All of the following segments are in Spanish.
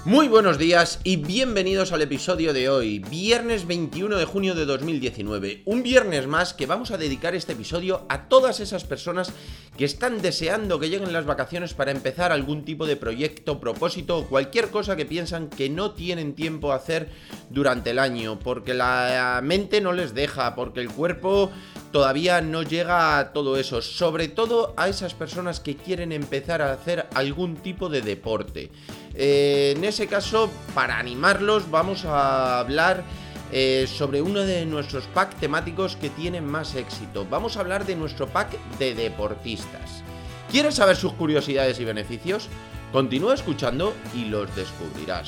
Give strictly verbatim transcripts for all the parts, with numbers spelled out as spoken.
Muy buenos días y bienvenidos al episodio de hoy, viernes veintiuno de junio de dos mil diecinueve. Un viernes más que vamos a dedicar este episodio a todas esas personas que están deseando que lleguen las vacaciones para empezar algún tipo de proyecto, propósito o cualquier cosa que piensan que no tienen tiempo a hacer durante el año, porque la mente no les deja, porque el cuerpo todavía no llega a todo eso, sobre todo a esas personas que quieren empezar a hacer algún tipo de deporte. Eh, en ese caso, para animarlos, vamos a hablar eh, sobre uno de nuestros packs temáticos que tienen más éxito. Vamos a hablar de nuestro pack de deportistas. ¿Quieres saber sus curiosidades y beneficios? Continúa escuchando y los descubrirás.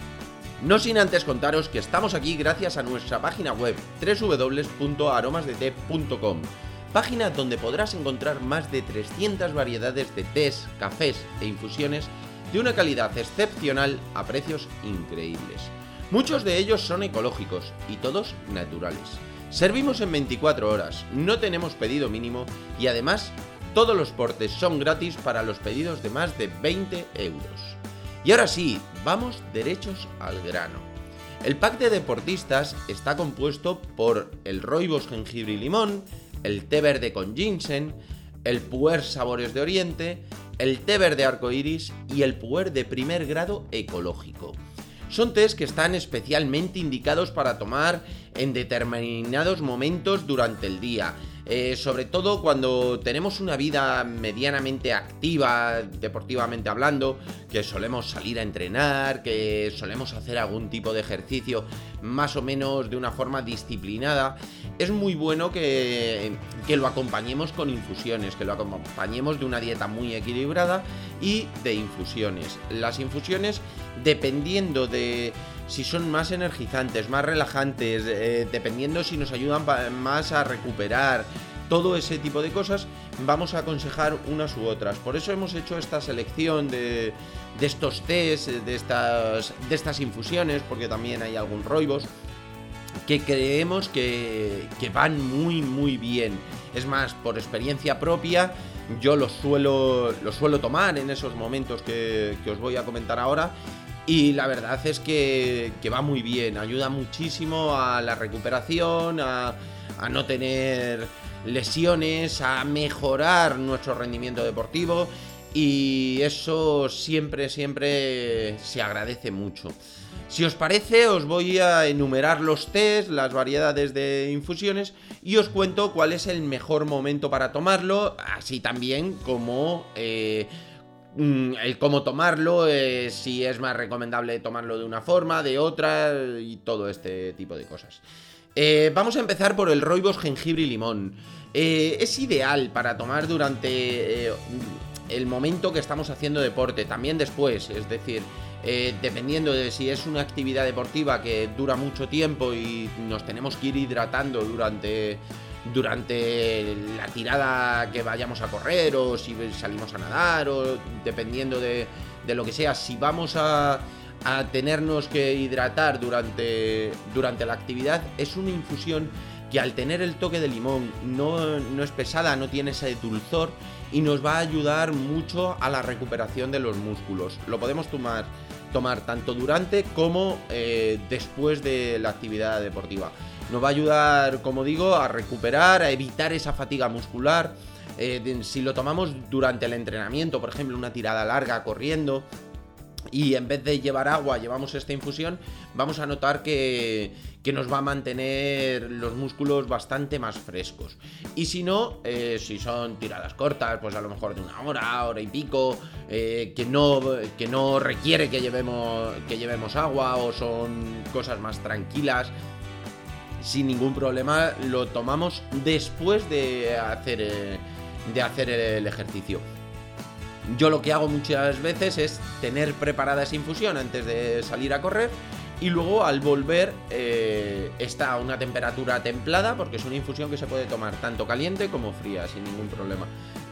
No sin antes contaros que estamos aquí gracias a nuestra página web doble u doble u doble u punto aromas de té punto com, página donde podrás encontrar más de trescientas variedades de tés, cafés e infusiones de una calidad excepcional a precios increíbles. Muchos de ellos son ecológicos y todos naturales. Servimos en veinticuatro horas, no tenemos pedido mínimo y además todos los portes son gratis para los pedidos de más de veinte euros. Y ahora sí, vamos derechos al grano. El pack de deportistas está compuesto por el rooibos jengibre y limón, el té verde con ginseng, el puer sabores de oriente, el té verde arcoiris y el puer de primer grado ecológico. Son tés que están especialmente indicados para tomar en determinados momentos durante el día, eh, sobre todo cuando tenemos una vida medianamente activa, deportivamente hablando, que solemos salir a entrenar, que solemos hacer algún tipo de ejercicio más o menos de una forma disciplinada. Es muy bueno que, que lo acompañemos con infusiones, que lo acompañemos de una dieta muy equilibrada y de infusiones. Las infusiones, dependiendo de si son más energizantes, más relajantes, eh, dependiendo si nos ayudan más a recuperar, todo ese tipo de cosas, vamos a aconsejar unas u otras. Por eso hemos hecho esta selección de, de estos tés, de estas, de estas infusiones, porque también hay algún rooibos que creemos que, que van muy muy bien. Es más, por experiencia propia, yo los suelo, los suelo tomar en esos momentos que, que os voy a comentar ahora. Y la verdad es que, que va muy bien, ayuda muchísimo a la recuperación, a, a no tener lesiones, a mejorar nuestro rendimiento deportivo, y eso siempre, siempre se agradece mucho. Si os parece, os voy a enumerar los tés, las variedades de infusiones, y os cuento cuál es el mejor momento para tomarlo, así también como eh, el cómo tomarlo, eh, si es más recomendable tomarlo de una forma, de otra, y todo este tipo de cosas. Eh, vamos a empezar por el rooibos jengibre y limón. Eh, es ideal para tomar durante eh, el momento que estamos haciendo deporte, también después, es decir, eh, dependiendo de si es una actividad deportiva que dura mucho tiempo y nos tenemos que ir hidratando durante, durante la tirada que vayamos a correr, o si salimos a nadar, o dependiendo de, de lo que sea, si vamos a... a tenernos que hidratar durante, durante la actividad, es una infusión que al tener el toque de limón no, no es pesada, no tiene ese dulzor y nos va a ayudar mucho a la recuperación de los músculos. Lo podemos tomar, tomar tanto durante como eh, después de la actividad deportiva. Nos va a ayudar, como digo, a recuperar, a evitar esa fatiga muscular. Eh, de, si lo tomamos durante el entrenamiento, por ejemplo, una tirada larga corriendo, y en vez de llevar agua llevamos esta infusión, vamos a notar que, que nos va a mantener los músculos bastante más frescos. Y si no, eh, si son tiradas cortas, pues a lo mejor de una hora, hora y pico, eh, que, no, que no requiere que llevemos, que llevemos agua, o son cosas más tranquilas, sin ningún problema lo tomamos después de hacer, eh, de hacer el ejercicio. Yo lo que hago muchas veces es tener preparada esa infusión antes de salir a correr, y luego al volver eh, está a una temperatura templada, porque es una infusión que se puede tomar tanto caliente como fría sin ningún problema.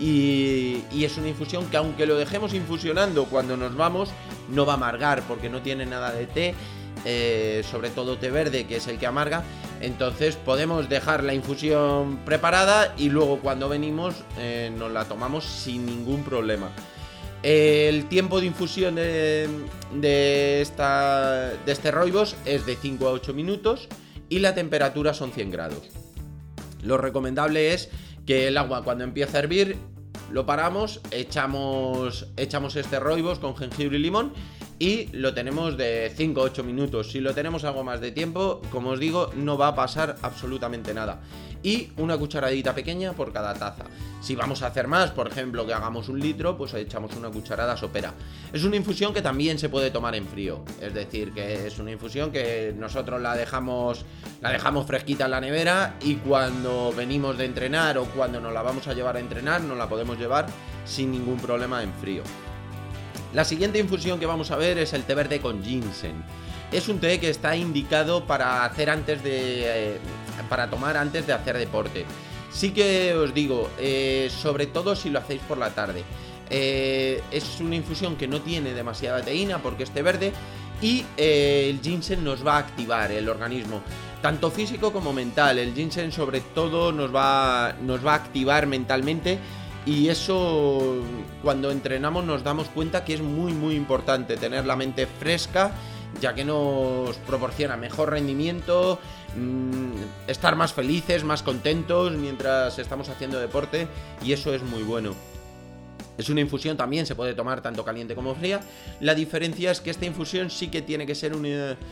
Y, y es una infusión que, aunque lo dejemos infusionando cuando nos vamos, no va a amargar, porque no tiene nada de té, eh, sobre todo té verde, que es el que amarga. Entonces podemos dejar la infusión preparada y luego cuando venimos eh, nos la tomamos sin ningún problema. El tiempo de infusión de, de, esta, de este rooibos es de cinco a ocho minutos y la temperatura son cien grados. Lo recomendable es que el agua, cuando empiece a hervir, lo paramos, echamos, echamos este rooibos con jengibre y limón y lo tenemos de cinco a ocho minutos. Si lo tenemos algo más de tiempo, como os digo, no va a pasar absolutamente nada. Y una cucharadita pequeña por cada taza. Si vamos a hacer más, por ejemplo, que hagamos un litro, pues echamos una cucharada sopera. Es una infusión que también se puede tomar en frío. Es decir, que es una infusión que nosotros la dejamos, la dejamos fresquita en la nevera y cuando venimos de entrenar o cuando nos la vamos a llevar a entrenar, nos la podemos llevar sin ningún problema en frío. La siguiente infusión que vamos a ver es el té verde con ginseng. Es un té que está indicado para hacer antes de... Eh, para tomar antes de hacer deporte. Sí que os digo, eh, sobre todo si lo hacéis por la tarde. Eh, es una infusión que no tiene demasiada teína porque es té verde y eh, el ginseng nos va a activar el organismo, tanto físico como mental. El ginseng sobre todo nos va, nos va a activar mentalmente. Y eso, cuando entrenamos, nos damos cuenta que es muy muy importante tener la mente fresca, ya que nos proporciona mejor rendimiento, mmm, estar más felices, más contentos mientras estamos haciendo deporte, y eso es muy bueno. Es una infusión, también se puede tomar tanto caliente como fría. La diferencia es que esta infusión sí que tiene que ser una, eh,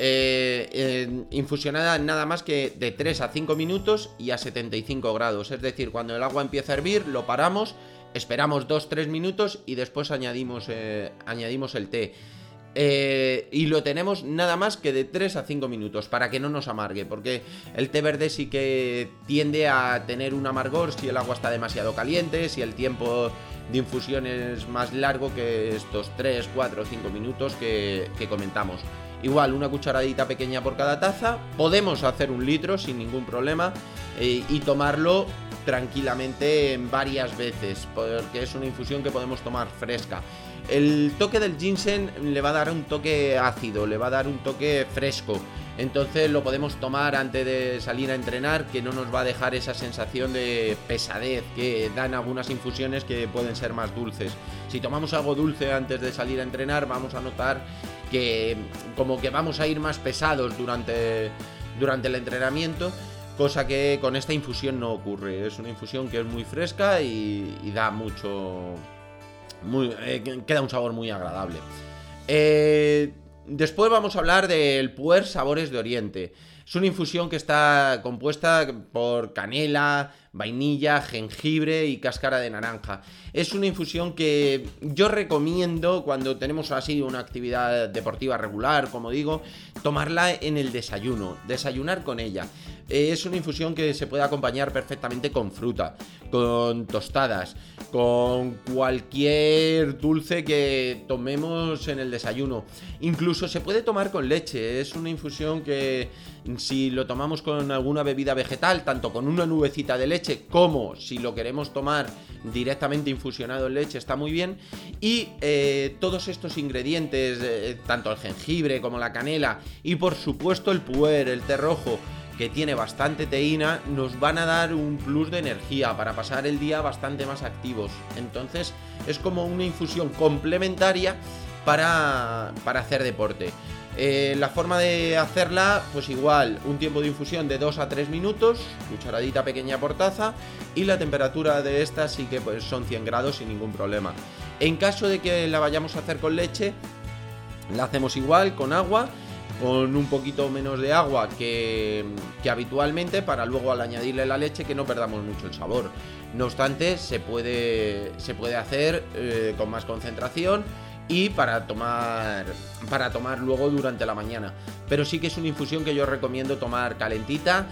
eh, infusionada nada más que de tres a cinco minutos y a setenta y cinco grados. Es decir, cuando el agua empieza a hervir, lo paramos, esperamos dos a tres minutos y después añadimos, eh, añadimos el té. Eh, y lo tenemos nada más que de tres a cinco minutos para que no nos amargue, porque el té verde sí que tiende a tener un amargor si el agua está demasiado caliente, si el tiempo de infusión es más largo que estos tres, cuatro o cinco minutos que, que comentamos. Igual, una cucharadita pequeña por cada taza. Podemos hacer un litro sin ningún problema eh, y tomarlo tranquilamente varias veces, porque es una infusión que podemos tomar fresca. El toque del ginseng le va a dar un toque ácido, le va a dar un toque fresco. Entonces lo podemos tomar antes de salir a entrenar, que no nos va a dejar esa sensación de pesadez que dan algunas infusiones que pueden ser más dulces. Si tomamos algo dulce antes de salir a entrenar, vamos a notar que como que vamos a ir más pesados durante, durante el entrenamiento, cosa que con esta infusión no ocurre. Es una infusión que es muy fresca y, y da mucho... Muy, eh, queda un sabor muy agradable. Eh, después vamos a hablar del Puer Sabores de Oriente. Es una infusión que está compuesta por canela, vainilla, jengibre y cáscara de naranja. Es una infusión que yo recomiendo cuando tenemos así una actividad deportiva regular, como digo, tomarla en el desayuno, desayunar con ella. Es una infusión que se puede acompañar perfectamente con fruta, con tostadas, con cualquier dulce que tomemos en el desayuno. Incluso se puede tomar con leche. Es una infusión que si lo tomamos con alguna bebida vegetal, tanto con una nubecita de leche como si lo queremos tomar directamente infusionado en leche, está muy bien. Y eh, todos estos ingredientes, eh, tanto el jengibre como la canela y por supuesto el puer, el té rojo, que tiene bastante teína, nos van a dar un plus de energía para pasar el día bastante más activos. Entonces es como una infusión complementaria para, para hacer deporte. Eh, la forma de hacerla, pues igual, un tiempo de infusión de dos a tres minutos, cucharadita pequeña por taza, y la temperatura de esta sí que pues son cien grados sin ningún problema. En caso de que la vayamos a hacer con leche, la hacemos igual, con agua, con un poquito menos de agua que, que habitualmente, para luego al añadirle la leche que no perdamos mucho el sabor. No obstante, se puede, se puede hacer eh, con más concentración y para tomar, para tomar luego durante la mañana. Pero sí que es una infusión que yo recomiendo tomar calentita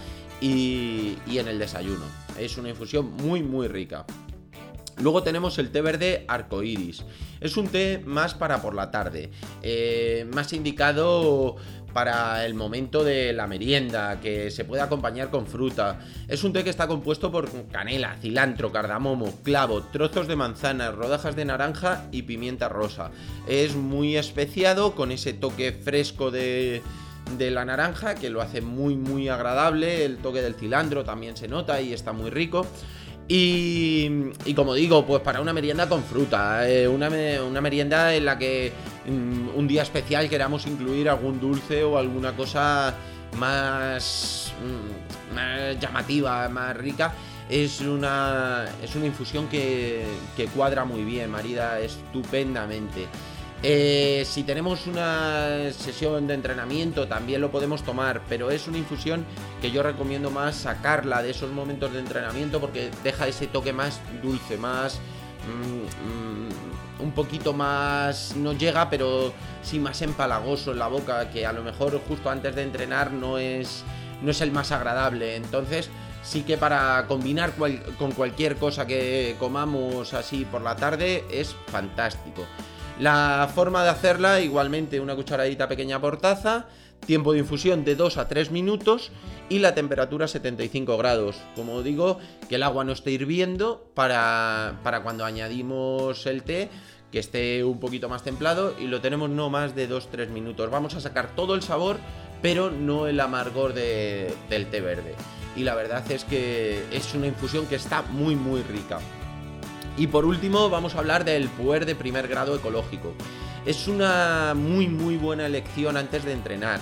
y, y en el desayuno. Es una infusión muy muy rica. Luego tenemos el té verde arcoiris. Es un té más para por la tarde, eh, más indicado para el momento de la merienda, que se puede acompañar con fruta. Es un té que está compuesto por canela, cilantro, cardamomo, clavo, trozos de manzana, rodajas de naranja y pimienta rosa. Es muy especiado, con ese toque fresco de... de la naranja, que lo hace muy muy agradable. El toque del cilantro también se nota y está muy rico. Y, y como digo, pues para una merienda con fruta, eh, una, una merienda en la que mm, un día especial queramos incluir algún dulce o alguna cosa más, mm, más llamativa, más rica. Es una, es una infusión que, que cuadra muy bien, marida estupendamente. Eh, si tenemos una sesión de entrenamiento también lo podemos tomar, pero es una infusión que yo recomiendo más sacarla de esos momentos de entrenamiento porque deja ese toque más dulce, más mm, mm, un poquito más, no llega, pero sí más empalagoso en la boca, que a lo mejor justo antes de entrenar no es, no es el más agradable. Entonces sí que para combinar cual, con cualquier cosa que comamos así por la tarde es fantástico. La forma de hacerla, igualmente una cucharadita pequeña por taza, tiempo de infusión de dos a tres minutos y la temperatura setenta y cinco grados. Como digo, que el agua no esté hirviendo para, para cuando añadimos el té, que esté un poquito más templado, y lo tenemos no más de dos a tres minutos. Vamos a sacar todo el sabor, pero no el amargor de, del té verde. Y la verdad es que es una infusión que está muy muy rica. Y por último vamos a hablar del puer de primer grado ecológico. Es una muy muy buena elección antes de entrenar.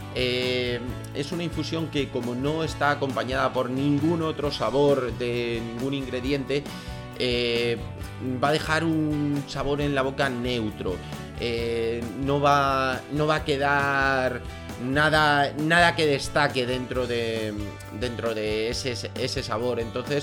Eh, es una infusión que, como no está acompañada por ningún otro sabor de ningún ingrediente, eh, va a dejar un sabor en la boca neutro. Eh, no va, no va a quedar nada, nada que destaque dentro de, dentro de ese, ese sabor. Entonces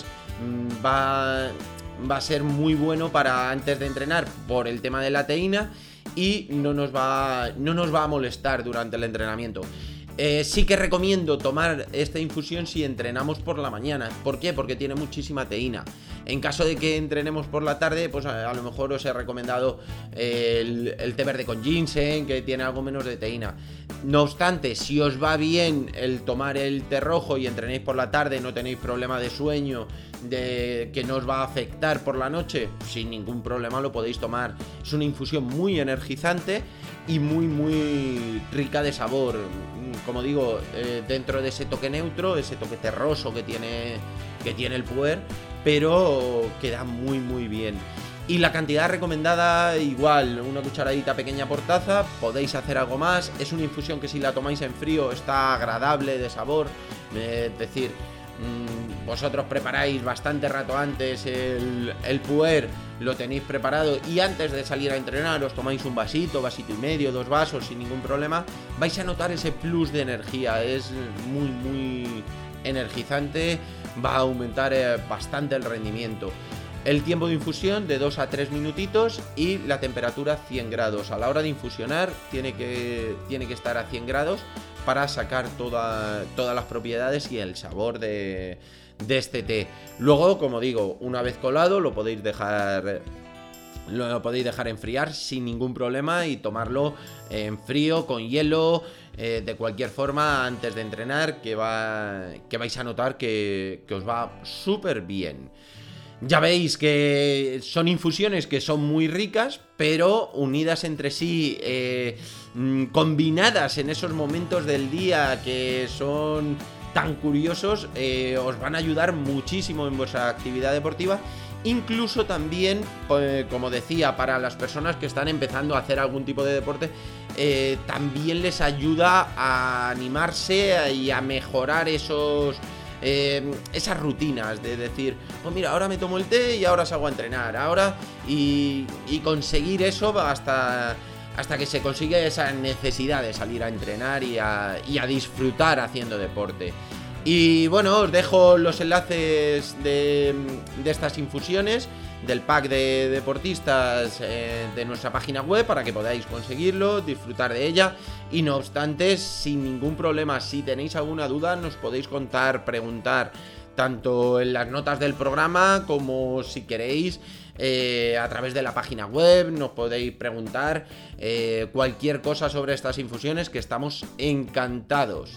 va... va a ser muy bueno para antes de entrenar por el tema de la teína y no nos va, no nos va a molestar durante el entrenamiento. Eh, sí que recomiendo tomar esta infusión si entrenamos por la mañana. ¿Por qué? Porque tiene muchísima teína. En caso de que entrenemos por la tarde, pues a, a lo mejor os he recomendado el, el té verde con ginseng, que tiene algo menos de teína. No obstante, si os va bien el tomar el té rojo y entrenéis por la tarde, no tenéis problema de sueño, de que no os va a afectar por la noche, sin ningún problema lo podéis tomar. Es una infusión muy energizante y muy muy rica de sabor. Como digo, eh, dentro de ese toque neutro, ese toque terroso que tiene, que tiene el puer, pero queda muy muy bien. Y la cantidad recomendada, igual, una cucharadita pequeña por taza. Podéis hacer algo más. Es una infusión que si la tomáis en frío está agradable de sabor, eh, es decir, mmm, vosotros preparáis bastante rato antes el, el puer, lo tenéis preparado y antes de salir a entrenar os tomáis un vasito, vasito y medio, dos vasos sin ningún problema. Vais a notar ese plus de energía, es muy muy energizante, va a aumentar eh, bastante el rendimiento. El tiempo de infusión de dos a tres minutitos y la temperatura cien grados. A la hora de infusionar tiene que, tiene que estar a cien grados para sacar toda, todas las propiedades y el sabor de, de este té. Luego, como digo, una vez colado lo podéis dejar... Lo podéis dejar enfriar sin ningún problema y tomarlo en frío, con hielo, eh, de cualquier forma antes de entrenar, que, va, que vais a notar que, que os va súper bien. Ya veis que son infusiones que son muy ricas, pero unidas entre sí, eh, combinadas en esos momentos del día que son tan curiosos, eh, os van a ayudar muchísimo en vuestra actividad deportiva. Incluso también, eh, como decía, para las personas que están empezando a hacer algún tipo de deporte, eh, también les ayuda a animarse y a mejorar esos... Eh, esas rutinas de decir, pues mira, ahora me tomo el té y ahora salgo a entrenar, ahora y, y conseguir eso hasta, hasta que se consigue esa necesidad de salir a entrenar y a, y a disfrutar haciendo deporte. Y bueno, os dejo los enlaces de, de estas infusiones, del pack de deportistas, eh, de nuestra página web para que podáis conseguirlo, disfrutar de ella. Y no obstante, sin ningún problema, si tenéis alguna duda nos podéis contar, preguntar, tanto en las notas del programa como si queréis eh, a través de la página web. Nos podéis preguntar eh, cualquier cosa sobre estas infusiones, que estamos encantados.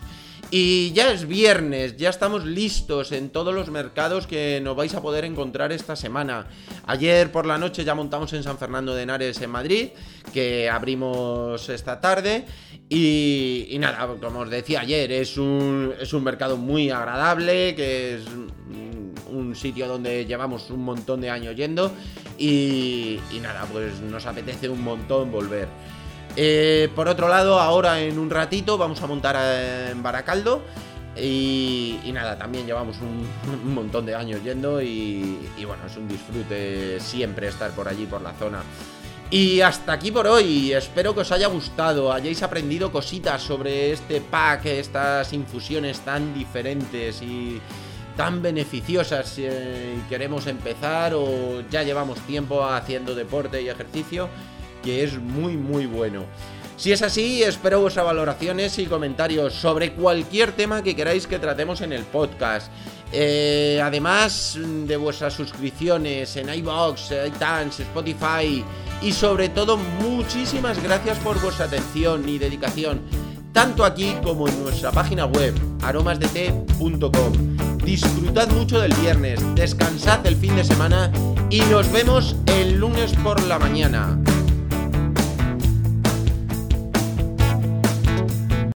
Y ya es viernes, ya estamos listos en todos los mercados que nos vais a poder encontrar esta semana. Ayer por la noche ya montamos en San Fernando de Henares en Madrid, que abrimos esta tarde. Y, y nada, como os decía ayer, es un, es un mercado muy agradable, que es un sitio donde llevamos un montón de años yendo. Y, y nada, pues nos apetece un montón volver. Eh, por otro lado, ahora en un ratito vamos a montar en Baracaldo y, y nada, también llevamos un, un montón de años yendo y, y bueno, es un disfrute siempre estar por allí, por la zona. Y hasta aquí por hoy, espero que os haya gustado, hayáis aprendido cositas sobre este pack, estas infusiones tan diferentes y tan beneficiosas si queremos empezar o ya llevamos tiempo haciendo deporte y ejercicio, que es muy muy bueno. Si es así, espero vuestras valoraciones y comentarios sobre cualquier tema que queráis que tratemos en el podcast. Eh, además de vuestras suscripciones en iVoox, iTunes, Spotify y sobre todo muchísimas gracias por vuestra atención y dedicación, tanto aquí como en nuestra página web aromas de té punto com. Disfrutad mucho del viernes, descansad el fin de semana y nos vemos el lunes por la mañana.